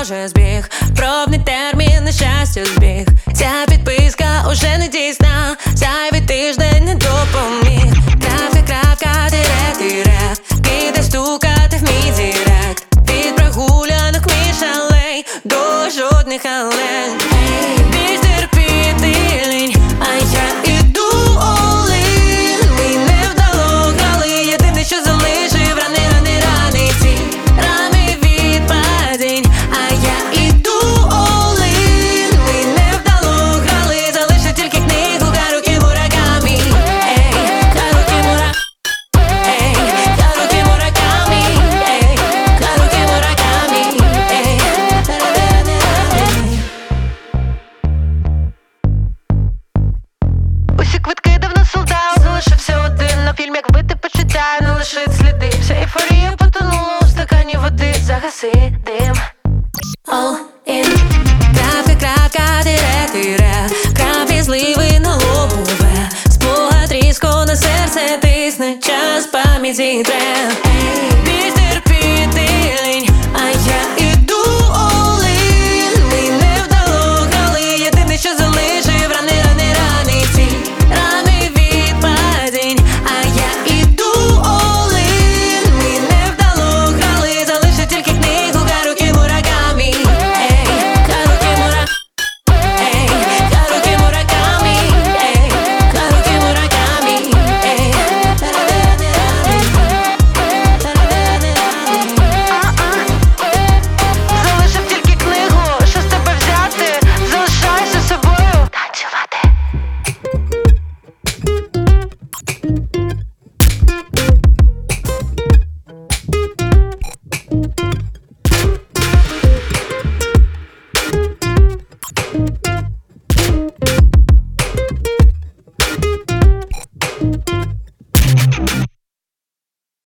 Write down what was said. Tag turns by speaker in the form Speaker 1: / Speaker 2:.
Speaker 1: може збіг, пробний термін, на щастя збіг. Ця підписка уже не дійсна, зайвий тиждень не допоміг. Крапка, тире, кидай стукати в мій директ. Від прогулянок між алей до жодних алей. Більш терпіти лінь, а я іду all-in. Ми не вдало грали, єдине, що залишив раний ці рани від падінь, а я іду all-in. Ми не вдало грали, залишив тільки книгу Харукі Муракамі. Харукі Муракамі. Харукі Муракамі. Харукі Муракамі. Усі квитки давно солдат, залишився один на фільм, як вбити почуття, не лишить сліди. Вся ейфорія потонула у стакані води, загаси дим. All in. Крапка, тире, краплі зливи на лобове. Спогад різко на серце тисне, час пам'яті тре.